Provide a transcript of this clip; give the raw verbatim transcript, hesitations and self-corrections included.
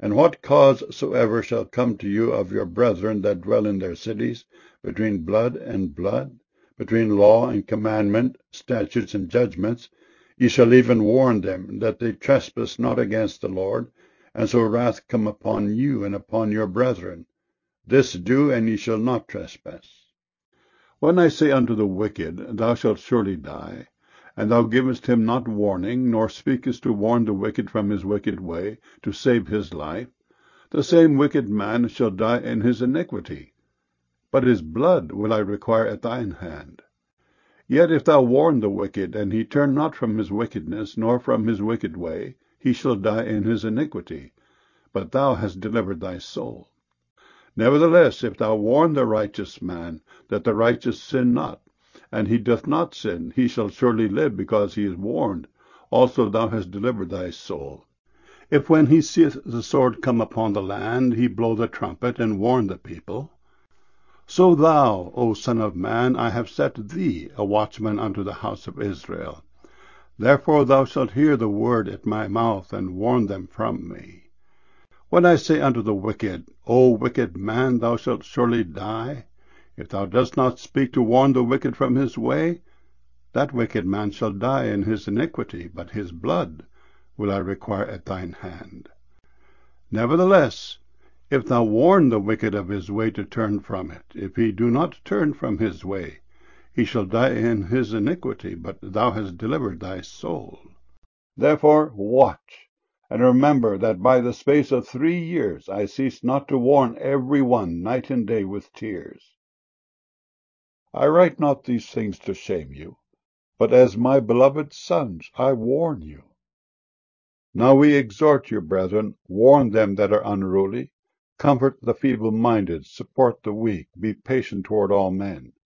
And what cause soever shall come to you of your brethren that dwell in their cities, between blood and blood, between law and commandment, statutes and judgments, ye shall even warn them, that they trespass not against the Lord, and so wrath come upon you and upon your brethren. This do, and ye shall not trespass. When I say unto the wicked, Thou shalt surely die, and thou givest him not warning, nor speakest to warn the wicked from his wicked way, to save his life, the same wicked man shall die in his iniquity, but his blood will I require at thine hand. Yet if thou warn the wicked, and he turn not from his wickedness, nor from his wicked way, he shall die in his iniquity, but thou hast delivered thy soul. Nevertheless, if thou warn the righteous man, that the righteous sin not, and he doth not sin, he shall surely live, because he is warned. Also thou hast delivered thy soul. If when he seeth the sword come upon the land, he blow the trumpet, and warn the people, so thou, O son of man, I have set thee a watchman unto the house of Israel. Therefore thou shalt hear the word at my mouth, and warn them from me. When I say unto the wicked, O wicked man, thou shalt surely die, if thou dost not speak to warn the wicked from his way, that wicked man shall die in his iniquity, but his blood will I require at thine hand. Nevertheless, if thou warn the wicked of his way to turn from it, if he do not turn from his way, he shall die in his iniquity, but thou hast delivered thy soul. Therefore watch, and remember that by the space of three years I ceased not to warn every one night and day with tears. I write not these things to shame you, but as my beloved sons I warn you. Now we exhort you, brethren, warn them that are unruly, comfort the feeble-minded, support the weak, be patient toward all men.